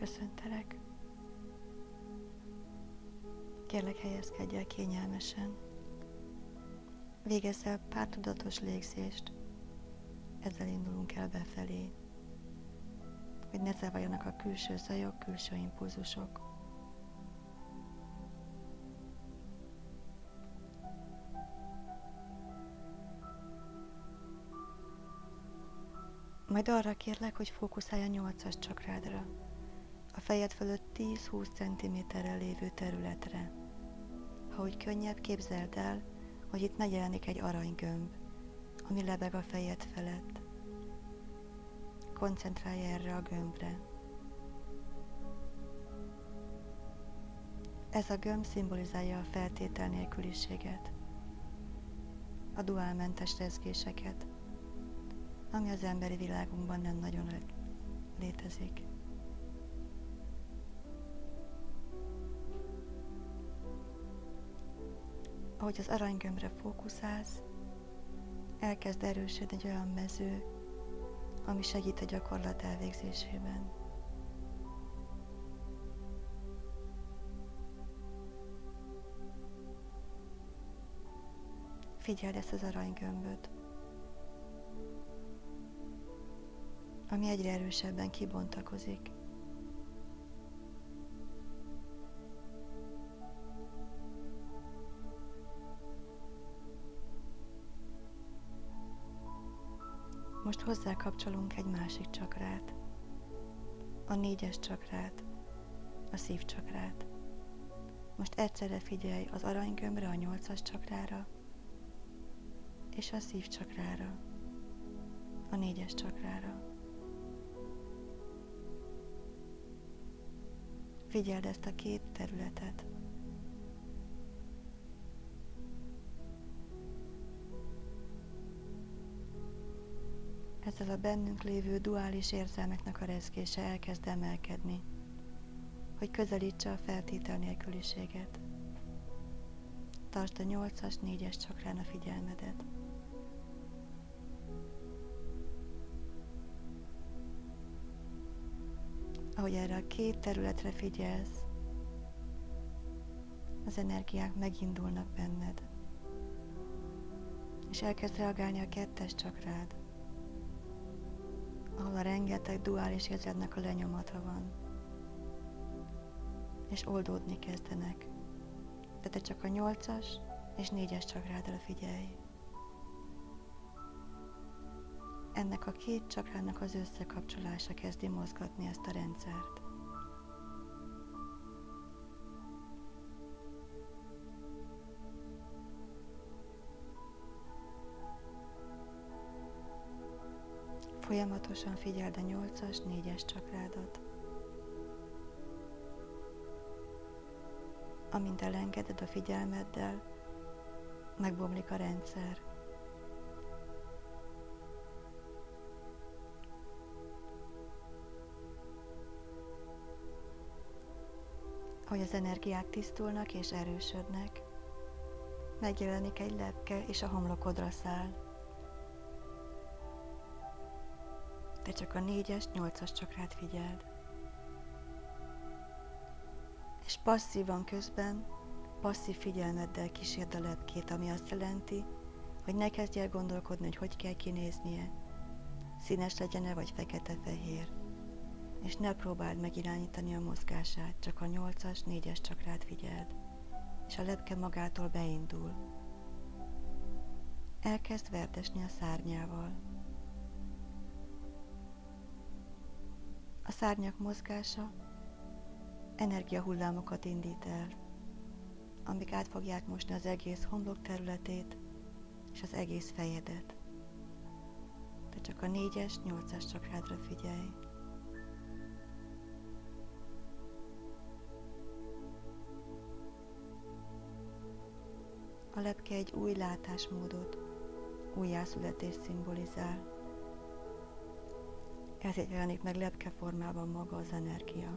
Köszöntelek. Kérlek, helyezkedj el kényelmesen. Végezz el pár tudatos légzést. Ezzel indulunk el befelé, hogy ne zavarjanak a külső zajok, külső impulzusok. Majd arra kérlek, hogy fókuszálj a 8-as csakrádra, a fejed fölött 10-20 cm-rel lévő területre. Ha úgy könnyebb, képzeld el, hogy itt megjelenik egy aranygömb, ami lebeg a fejed felett. Koncentrálj erre a gömbre. Ez a gömb szimbolizálja a feltétel nélküliséget, a duálmentes rezgéseket, ami az emberi világunkban nem nagyon létezik. Ahogy az aranygömbre fókuszálsz, elkezd erősödni egy olyan mező, ami segít a gyakorlat elvégzésében. Figyeld ezt az aranygömböt, ami egyre erősebben kibontakozik. Most hozzá kapcsolunk egy másik csakrát, a 4-es csakrát, a szívcsakrát. Most egyszerre figyelj az aranygömbre, a 8-as csakrára, és a szívcsakrára, a 4-es csakrára. Figyeld ezt a két területet. Ezzel a bennünk lévő duális érzelmeknek a rezgése elkezd emelkedni, hogy közelítse a feltétel nélküliséget. Tartsd a 8-as, 4-es csakrán a figyelmedet. Ahogy erre a két területre figyelsz, az energiák megindulnak benned, és elkezd reagálni a 2-es csakrád, ahol a rengeteg duális érzetnek a lenyomata van, és oldódni kezdenek, de te csak a 8-as és 4-es csakrádra figyelj. Ennek a két csakrának az összekapcsolása kezdi mozgatni ezt a rendszert. Folyamatosan figyeld a 8-as, 4-es csakrádat. Amint elengeded a figyelmeddel, megbomlik a rendszer. Ahogy az energiák tisztulnak és erősödnek, megjelenik egy lepke és a homlokodra száll. Te csak a 4-es, 8-as csakrát figyeld. És passzívan közben, passzív figyelmeddel kísérd a lepkét, ami azt jelenti, hogy ne kezdj el gondolkodni, hogy kell kinéznie, színes legyen-e vagy fekete-fehér, és ne próbáld megirányítani a mozgását, csak a 8-as, 4-es csakrát figyeld, és a lepke magától beindul. Elkezd verdesni a szárnyával. A szárnyak mozgása energiahullámokat indít el, amik át fogják mosni az egész homlok területét és az egész fejedet. Te csak a 4-es, 8-as csakrádra figyelj. A lepke egy új látásmódot, újjászületést szimbolizál. Ezért jelenik meg lepke formában maga az energia.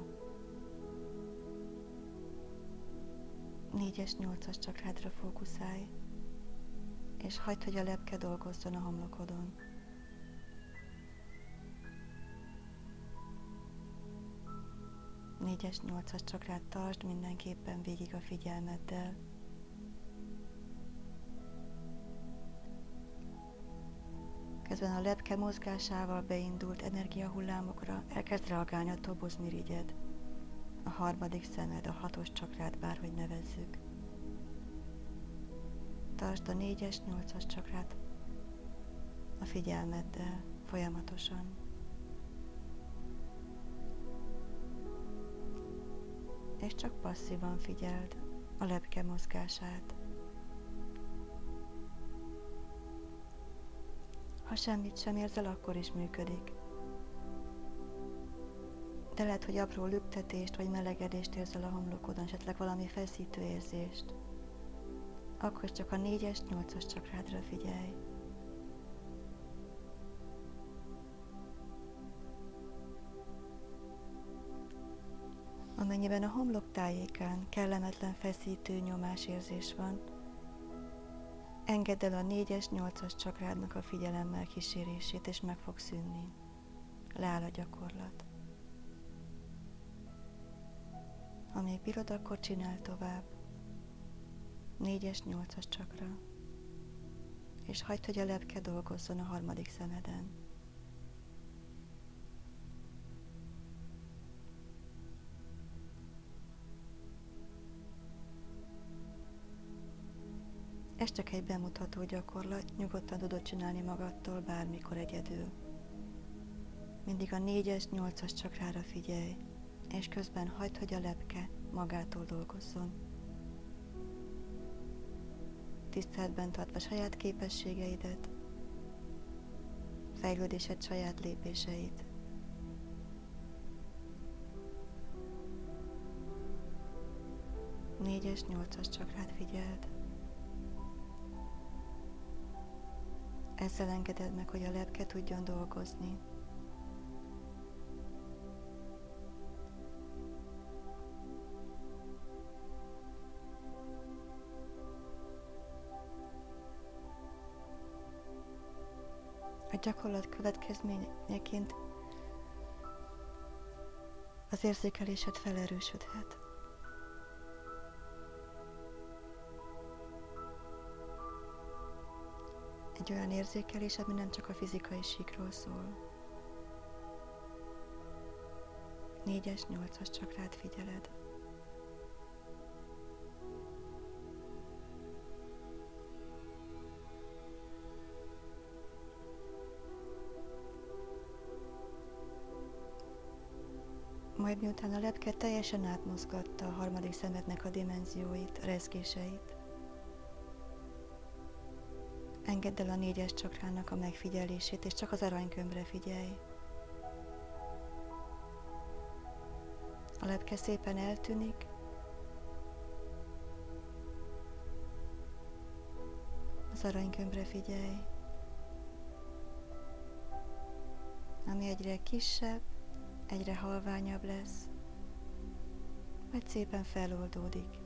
4-es, 8-as csakrádra fókuszálj, és hagyd, hogy a lepke dolgozzon a homlokodon. 4-es, 8-as csakrát tartsd mindenképpen végig a figyelmeddel. Közben a lepke mozgásával beindult energiahullámokra elkezd reagálni a tobozmirigyed, a harmadik szemed, a 6-os csakrát, bárhogy nevezzük. Tartsd a 4-es, 8-as csakrát a figyelmeddel folyamatosan. És csak passzívan figyeld a lepke mozgását. Ha semmit sem érzel, akkor is működik. De lehet, hogy apró lüktetést vagy melegedést érzel a homlokodon, esetleg valami feszítő érzést. Akkor csak a 4-es, 8-as csakrádra figyelj. Amennyiben a homlok tájékán kellemetlen feszítő nyomásérzés van, engedd el a 4-es, 8-as csakrádnak a figyelemmel kísérését, és meg fog szűnni. Leáll a gyakorlat. Ha még bírod, akkor csinál tovább. 4-es, 8-as csakra. És hagyd, hogy a lepke dolgozzon a harmadik szemeden. Ez csak egy bemutató gyakorlat, nyugodtan tudod csinálni magadtól bármikor egyedül. Mindig a 4-es, 8-as csakrára figyelj, és közben hagyd, hogy a lepke magától dolgozzon. Tiszteletben tartva saját képességeidet, fejlődésed saját lépéseit. Négyes, 8-as csakrát figyeld. Ezzel engeded meg, hogy a lepke tudjon dolgozni. A gyakorlat következményeként az érzékelésed felerősödhet. Egy olyan érzékelés, ami nem csak a fizikai síkról szól. 4-es, 8-as csakrát figyeled. Majd miután a lepke teljesen átmozgatta a harmadik szemednek a dimenzióit, rezgéseit, engedd el a 4-es csakrának a megfigyelését, és csak az aranykömbre figyelj. A lepke szépen eltűnik, az aranykömbre figyelj, ami egyre kisebb, egyre halványabb lesz, majd szépen feloldódik.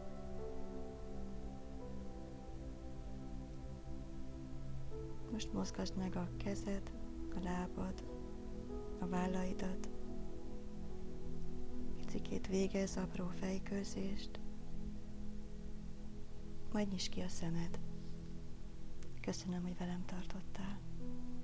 Most mozgasd meg a kezed, a lábad, a vállaidat. Picikét végezz apró fejkörzést, majd nyisd ki a szemed. Köszönöm, hogy velem tartottál.